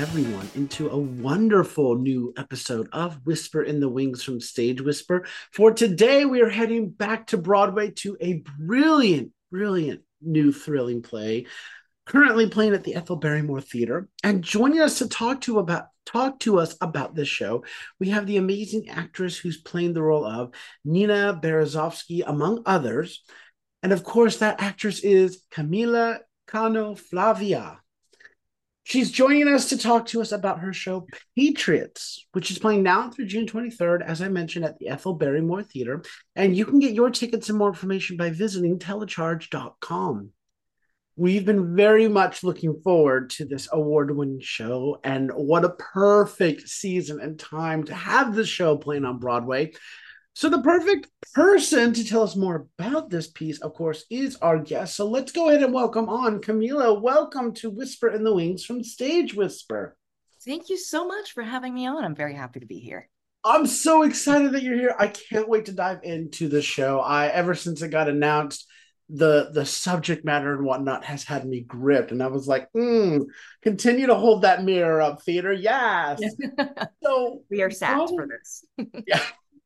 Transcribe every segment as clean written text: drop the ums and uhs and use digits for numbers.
everyone into a wonderful new episode of Whisper in the Wings from Stage Whisper. For today, we are heading back to Broadway to a brilliant new thrilling play currently playing at the Ethel Barrymore Theater. And joining us to talk to us about this show, we have the amazing actress who's playing the role of Nina Berezovsky, among others. And of course, that actress is Camila Cano Flavia. She's joining us to talk to us about her show Patriots, which is playing now through June 23rd, as I mentioned, at the Ethel Barrymore Theater. And you can get your tickets and more information by visiting telecharge.com. We've been very much looking forward to this award-winning show, and what a perfect season and time to have this show playing on Broadway. So the perfect person to tell us more about this piece, of course, is our guest. So let's go ahead and welcome on Camila. Welcome to Whisper in the Wings from Stage Whisper. Thank you so much for having me on. I'm very happy to be here. I'm so excited that you're here. I can't wait to dive into the show. Ever since it got announced, the subject matter and whatnot has had me gripped, and I was like, continue to hold that mirror up, theater. Yes. So we are sat for this. Yeah.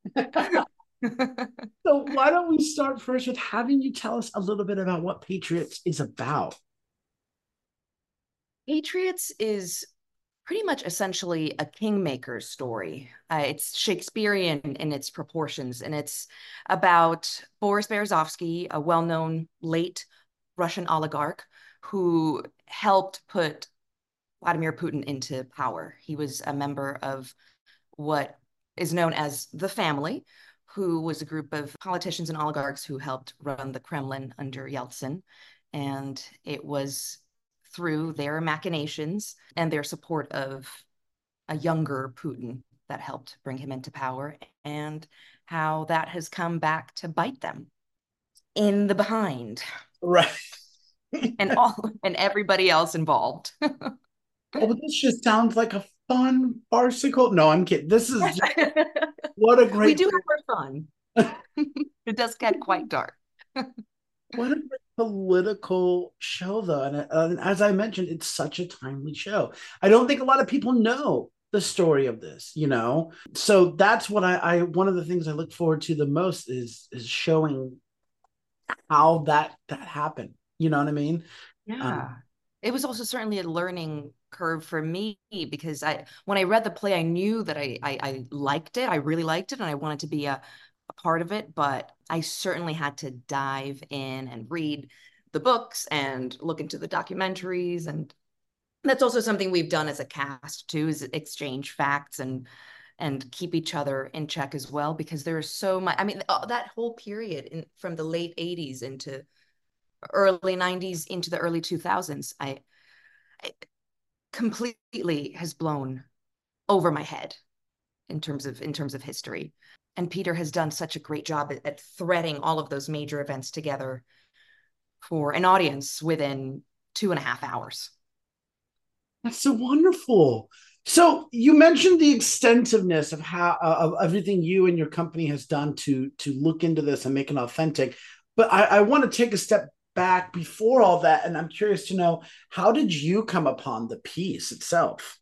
So why don't we start first with having you tell us a little bit about what Patriots is about? Patriots is pretty much essentially a kingmaker story. It's Shakespearean in its proportions, and it's about Boris Berezovsky, a well-known late Russian oligarch who helped put Vladimir Putin into power. He was a member of what is known as the family, who was a group of politicians and oligarchs who helped run the Kremlin under Yeltsin. And it was through their machinations and their support of a younger Putin that helped bring him into power, and how that has come back to bite them in the behind. Right. and everybody else involved. Oh, this just sounds like a fun farcical. No, I'm kidding. This is just, what a great. We do have our fun. It does get quite dark. What a great political show, though, and as I mentioned, it's such a timely show. I don't think a lot of people know the story of this, So that's what I one of the things I look forward to the most is showing how that happened. You know what I mean? Yeah. It was also certainly a learning curve for me, because when I read the play, I knew that I liked it. I really liked it, and I wanted to be a part of it, but I certainly had to dive in and read the books and look into the documentaries. And that's also something we've done as a cast too, is exchange facts and keep each other in check as well, because there's so much. I mean, that whole period from the late 80s into early 90s into the early 2000s, I completely has blown over my head in terms of history. And Peter has done such a great job at threading all of those major events together for an audience within 2.5 hours. That's so wonderful. So you mentioned the extensiveness of how of everything you and your company has done to look into this and make it authentic. But I want to take a step back before all that, and I'm curious to know, how did you come upon the piece itself?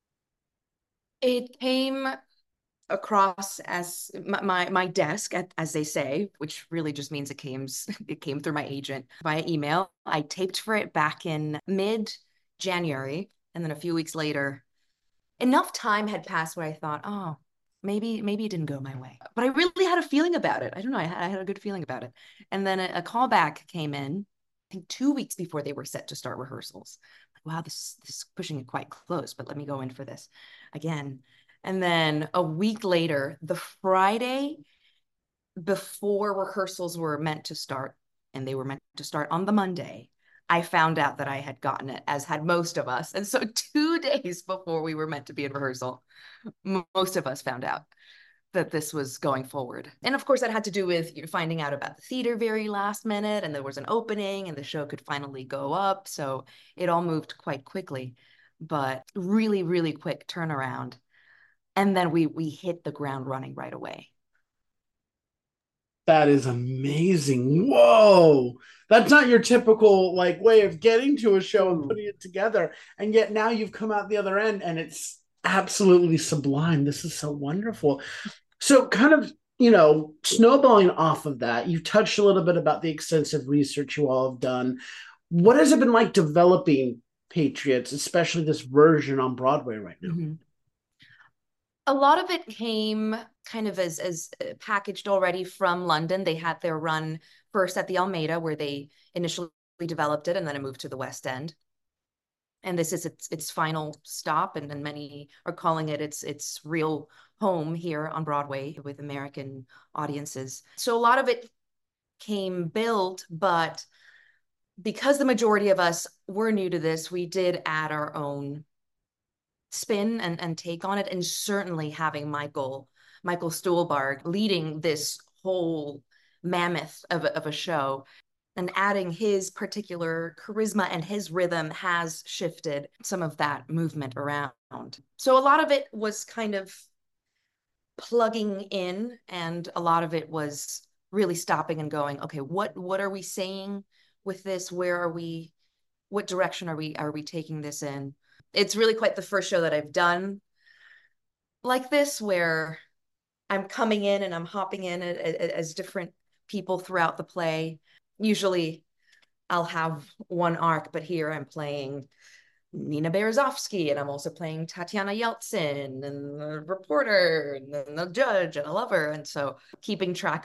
It came across as my desk, as they say, which really just means it came through my agent via email. I taped for it back in mid-January, and then a few weeks later, enough time had passed where I thought, oh, maybe it didn't go my way. But I really had a feeling about it. I don't know, I had a good feeling about it. And then a callback came in, I think 2 weeks before they were set to start rehearsals. Like, wow, this is pushing it quite close, but let me go in for this again. And then a week later, the Friday before rehearsals were meant to start, and they were meant to start on the Monday, I found out that I had gotten it, as had most of us. And so 2 days before we were meant to be in rehearsal, most of us found out that this was going forward. And of course, that had to do with finding out about the theater very last minute, and there was an opening, and the show could finally go up. So it all moved quite quickly, but really, really quick turnaround. And then we hit the ground running right away. That is amazing. Whoa. That's not your typical like way of getting to a show and Ooh. putting it together. And yet now you've come out the other end and it's absolutely sublime. This is so wonderful. So kind of, snowballing off of that, you touched a little bit about the extensive research you all have done. What has it been like developing Patriots, especially this version on Broadway right now? Mhm. A lot of it came kind of as packaged already from London. They had their run first at the Almeida, where they initially developed it, and then it moved to the West End. And this is its final stop, and many are calling it its real home here on Broadway with American audiences. So a lot of it came built, but because the majority of us were new to this, we did add our own spin and take on it. And certainly having Michael Stuhlbarg leading this whole mammoth of a show and adding his particular charisma and his rhythm has shifted some of that movement around. So a lot of it was kind of plugging in, and a lot of it was really stopping and going, okay, what are we saying with this? Where are we? What direction are we taking this in? It's really quite the first show that I've done like this, where I'm coming in and I'm hopping in as different people throughout the play. Usually I'll have one arc, but here I'm playing Nina Berezovsky, and I'm also playing Tatiana Yeltsin and the reporter and then the judge and a lover. And so keeping track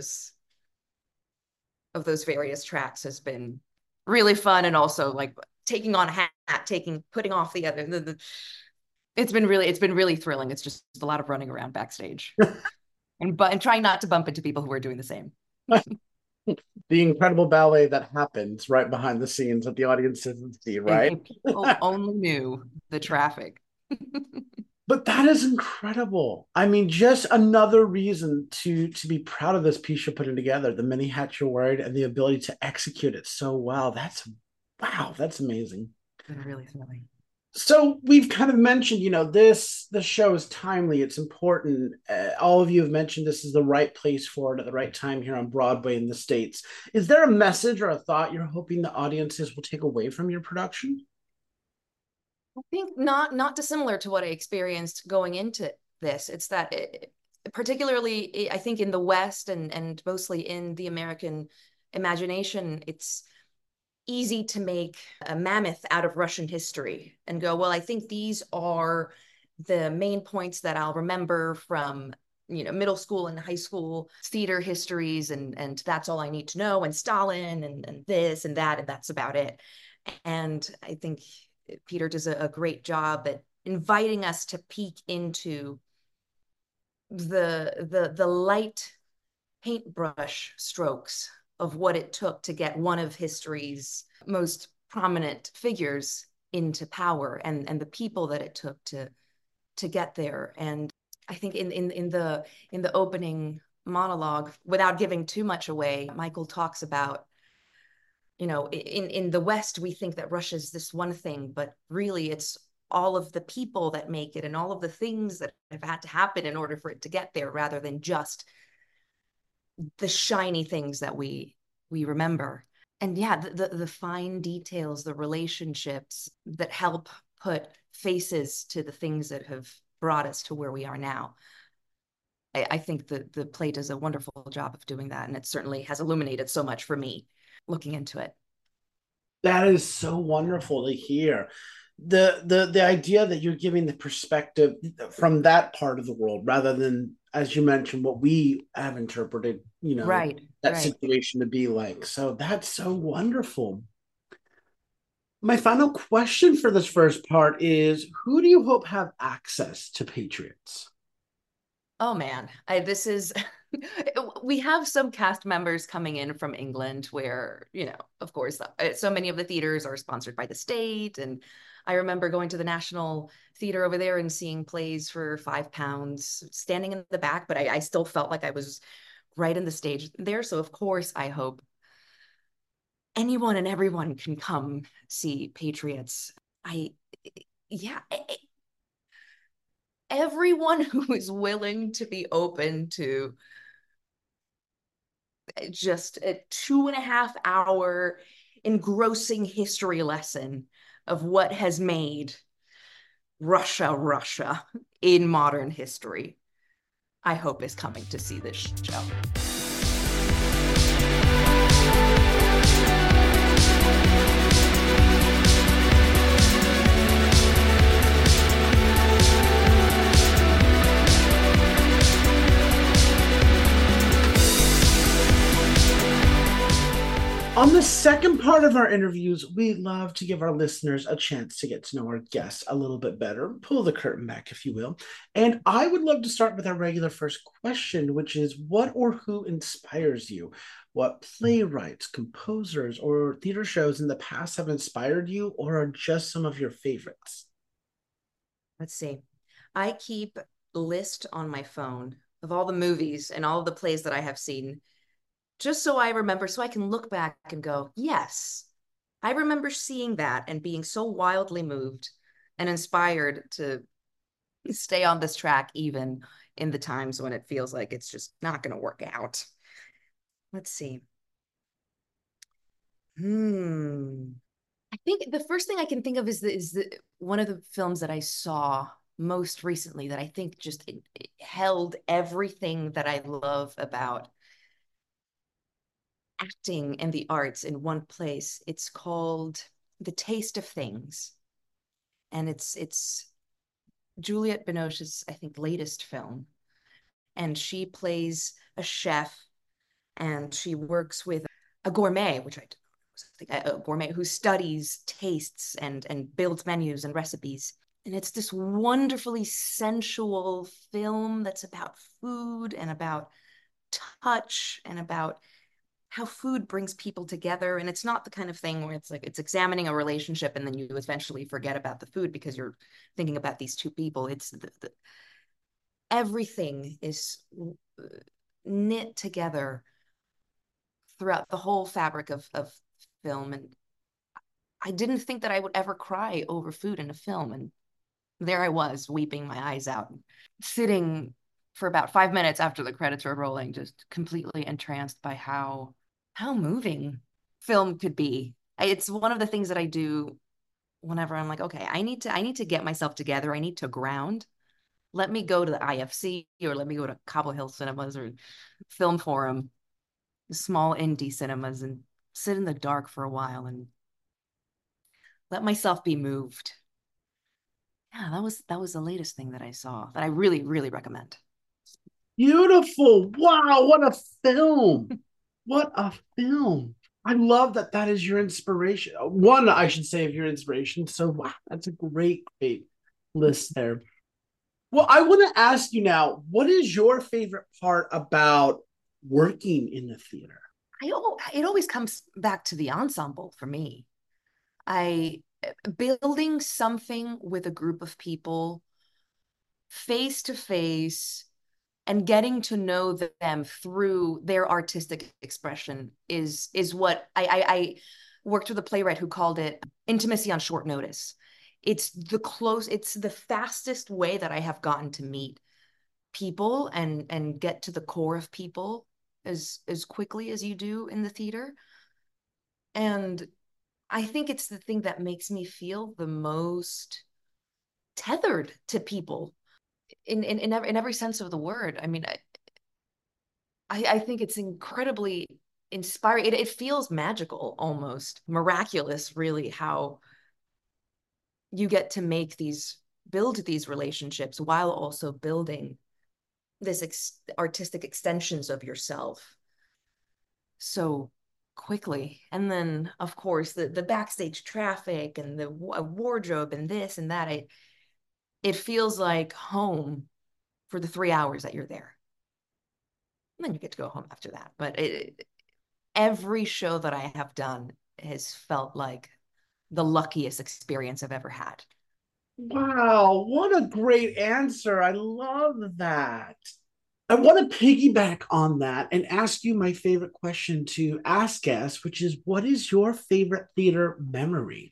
of those various tracks has been really fun, and also like taking on a hat, putting off the other. It's been really thrilling. It's just a lot of running around backstage and trying not to bump into people who are doing the same. The incredible ballet that happens right behind the scenes that the audience doesn't see, right? If people only knew the traffic. But that is incredible. I mean, just another reason to be proud of this piece you're putting together, the many hats you're wearing and the ability to execute it so well. That's amazing. It's been really thrilling. So we've kind of mentioned, the show is timely. It's important. All of you have mentioned this is the right place for it at the right time here on Broadway in the States. Is there a message or a thought you're hoping the audiences will take away from your production? I think not dissimilar to what I experienced going into this. It's that particularly, I think in the West and mostly in the American imagination, it's easy to make a mammoth out of Russian history and go, well, I think these are the main points that I'll remember from middle school and high school theater histories, and that's all I need to know, and Stalin and this and that, and that's about it. And I think Peter does a great job at inviting us to peek into the light paintbrush strokes of what it took to get one of history's most prominent figures into power, and the people that it took to get there. And I think in the opening monologue, without giving too much away, Michael talks about, in the West, we think that Russia is this one thing, but really it's all of the people that make it and all of the things that have had to happen in order for it to get there, rather than just the shiny things that we remember. And yeah, the fine details, the relationships that help put faces to the things that have brought us to where we are now. I think the play does a wonderful job of doing that, and it certainly has illuminated so much for me looking into it. That is so wonderful to hear. The idea that you're giving the perspective from that part of the world rather than, as you mentioned, what we have interpreted, Right, that right. situation to be like. So that's so wonderful. My final question for this first part is who do you hope have access to Patriots? Oh man, this is we have some cast members coming in from England where, of course, so many of the theaters are sponsored by the state. And I remember going to the National Theater over there and seeing plays for £5, standing in the back, but I still felt like I was right in the stage there. So of course, I hope anyone and everyone can come see Patriots. I, yeah, everyone who is willing to be open to just a 2.5 hour engrossing history lesson of what has made Russia Russia in modern history, I hope is coming to see this show. On the second part of our interviews, we love to give our listeners a chance to get to know our guests a little bit better, pull the curtain back, if you will. And I would love to start with our regular first question, which is what or who inspires you? What playwrights, composers, or theater shows in the past have inspired you or are just some of your favorites? Let's see. I keep a list on my phone of all the movies and all the plays that I have seen, just so I remember, so I can look back and go, yes, I remember seeing that and being so wildly moved and inspired to stay on this track, even in the times when it feels like it's just not going to work out. Let's see. I think the first thing I can think of is one of the films that I saw most recently that I think just it held everything that I love about acting and the arts in one place. It's called The Taste of Things, and it's Juliette Binoche's, I think, latest film, and she plays a chef, and she works with a gourmet, which I think a gourmet who studies tastes and builds menus and recipes. And it's this wonderfully sensual film that's about food and about touch and about how food brings people together. And it's not the kind of thing where it's like it's examining a relationship and then you eventually forget about the food because you're thinking about these two people. It's everything is knit together throughout the whole fabric of film. And I didn't think that I would ever cry over food in a film. And there I was, weeping my eyes out, sitting for about 5 minutes after the credits were rolling, just completely entranced by how moving film could be. It's one of the things that I do whenever I'm like, okay, I need to get myself together. I need to ground. Let me go to the IFC or let me go to Cobble Hill Cinemas or Film Forum, small indie cinemas, and sit in the dark for a while and let myself be moved. Yeah, that was the latest thing that I saw that I really, really recommend. Beautiful. Wow, what a film. What a film. I love that that is your inspiration. One, I should say, of your inspiration. So, wow, that's a great, great list there. Well, I want to ask you now, what is your favorite part about working in the theater? It always comes back to the ensemble for me. I building something with a group of people face to face and getting to know them through their artistic expression is what I worked with a playwright who called it intimacy on short notice. It's the fastest way that I have gotten to meet people and get to the core of people as quickly as you do in the theater. And I think it's the thing that makes me feel the most tethered to people in every sense of the word. I mean, I think it's incredibly inspiring. It feels magical, almost miraculous, really, how you get to build these relationships while also building artistic extensions of yourself so quickly. And then, of course, the backstage traffic and the wardrobe and this and that. It feels like home for the 3 hours that you're there. And then you get to go home after that. But every show that I have done has felt like the luckiest experience I've ever had. Wow, what a great answer. I love that. I want to piggyback on that and ask you my favorite question to ask guests, which is what is your favorite theater memory?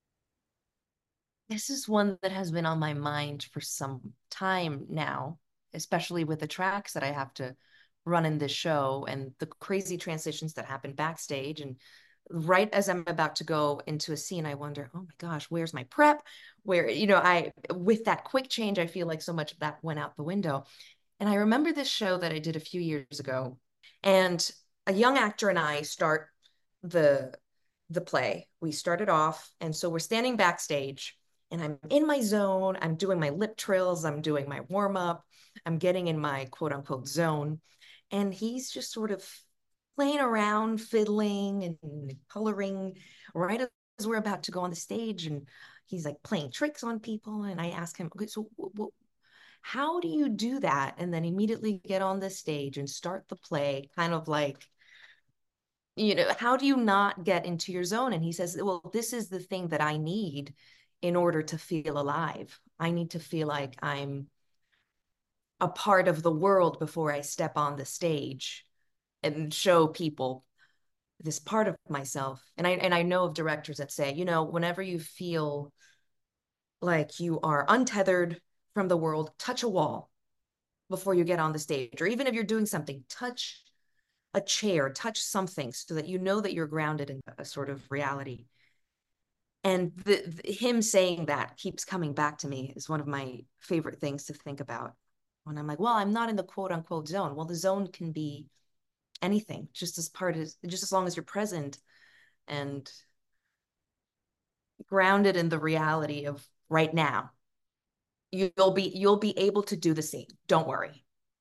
This is one that has been on my mind for some time now, especially with the tracks that I have to running this show and the crazy transitions that happen backstage. And right as I'm about to go into a scene, I wonder, oh my gosh, where's my prep? Where, with that quick change, I feel like so much of that went out the window. And I remember this show that I did a few years ago, and a young actor and I start the play. We started off, and so we're standing backstage, and I'm in my zone. I'm doing my lip trills. I'm doing my warm up. I'm getting in my quote unquote zone, and he's just sort of playing around, fiddling and coloring right as we're about to go on the stage, and he's like playing tricks on people. And I ask him, okay, so how do you do that? And then immediately get on the stage and start the play, kind of like, how do you not get into your zone? And he says, well, this is the thing that I need in order to feel alive. I need to feel like I'm a part of the world before I step on the stage and show people this part of myself. And I know of directors that say, whenever you feel like you are untethered from the world, touch a wall before you get on the stage. Or even if you're doing something, touch a chair, touch something so that you know that you're grounded in a sort of reality. And him saying that keeps coming back to me is one of my favorite things to think about when I'm like, well, I'm not in the quote unquote zone. Well, the zone can be anything, just as long as you're present and grounded in the reality of right now. You'll be able to do the same. Don't worry.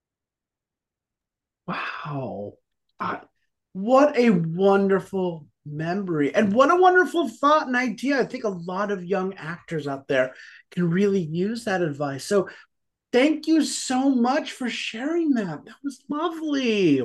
Wow. I, what a wonderful memory. And what a wonderful thought and idea. I think a lot of young actors out there can really use that advice. So thank you so much for sharing that. That was lovely.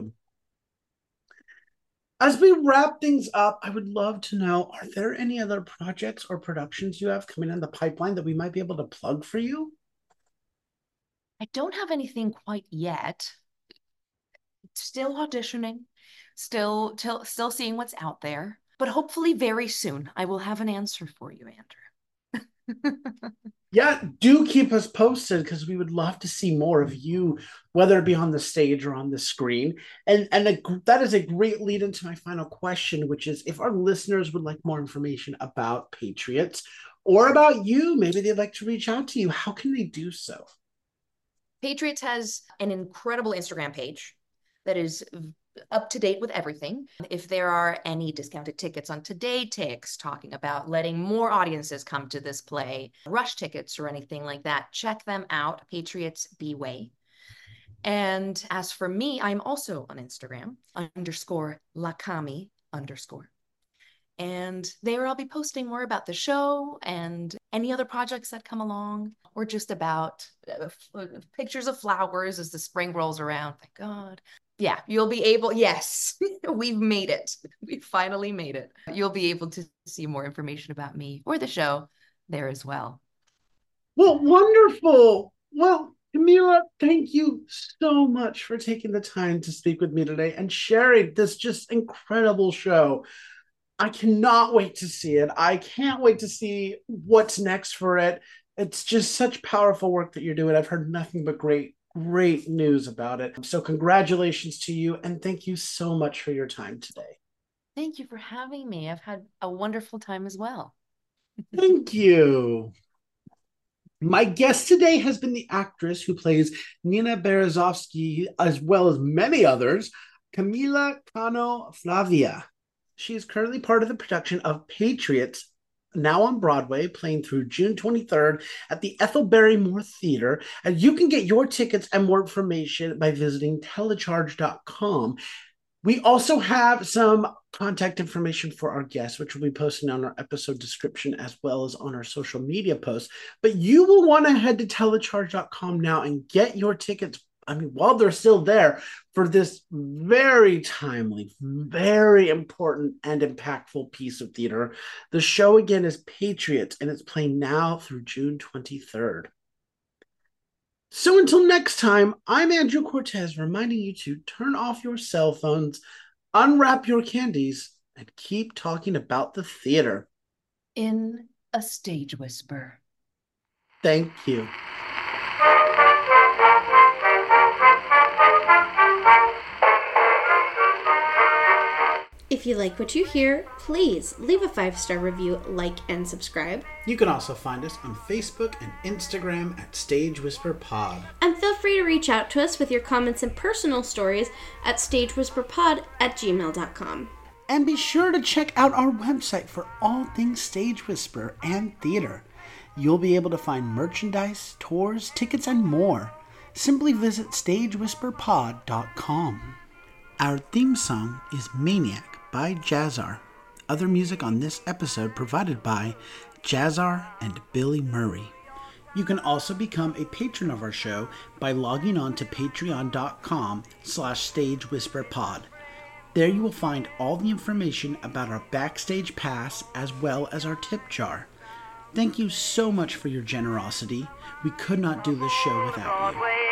As we wrap things up, I would love to know, are there any other projects or productions you have coming in the pipeline that we might be able to plug for you? I don't have anything quite yet. Still auditioning, still seeing what's out there, but hopefully very soon I will have an answer for you, Andrew. Yeah, do keep us posted because we would love to see more of you, whether it be on the stage or on the screen. That is a great lead into my final question, which is if our listeners would like more information about Patriots or about you, maybe they'd like to reach out to you, how can they do so? Patriots has an incredible Instagram page that is up to date with everything. If there are any discounted tickets on Today Tix talking about letting more audiences come to this play, rush tickets or anything like that, check them out, Patriots B-Way. And as for me, I'm also on Instagram, _Lakami_. And there I'll be posting more about the show and any other projects that come along, or just about pictures of flowers as the spring rolls around. Thank God. Yeah, you'll be able, yes, we've made it. We finally made it. You'll be able to see more information about me or the show there as well. Well, wonderful. Well, Camila, thank you so much for taking the time to speak with me today and sharing this just incredible show. I cannot wait to see it. I can't wait to see what's next for it. It's just such powerful work that you're doing. I've heard nothing but great news about it. So, congratulations to you. And thank you so much for your time today. Thank you for having me. I've had a wonderful time as well. Thank you. My guest today has been the actress who plays Nina Berezovsky, as well as many others, Camila Cano Flavia. She is currently part of the production of Patriots, now on Broadway, playing through June 23rd at the Ethel Barrymore Theater. And you can get your tickets and more information by visiting telecharge.com. We also have some contact information for our guests, which we'll be posting on our episode description as well as on our social media posts. But you will want to head to telecharge.com now and get your tickets. I mean, while they're still there for this very timely, very important, and impactful piece of theater. The show again is Patriots, and it's playing now through June 23rd. So until next time, I'm Andrew Cortez reminding you to turn off your cell phones, unwrap your candies, and keep talking about the theater. In a stage whisper. Thank you. If you like what you hear, please leave a 5-star review, like, and subscribe. You can also find us on Facebook and Instagram at Stage Whisper Pod. And feel free to reach out to us with your comments and personal stories at stagewhisperpod@gmail.com. And be sure to check out our website for all things Stage Whisper and theater. You'll be able to find merchandise, tours, tickets, and more. Simply visit stagewhisperpod.com. Our theme song is Maniac by Jazzar. Other music on this episode provided by Jazzar and Billy Murray. You can also become a patron of our show by logging on to patreon.com/stagewhisperpod. There you will find all the information about our backstage pass as well as our tip jar. Thank you so much for your generosity. We could not do this show without you.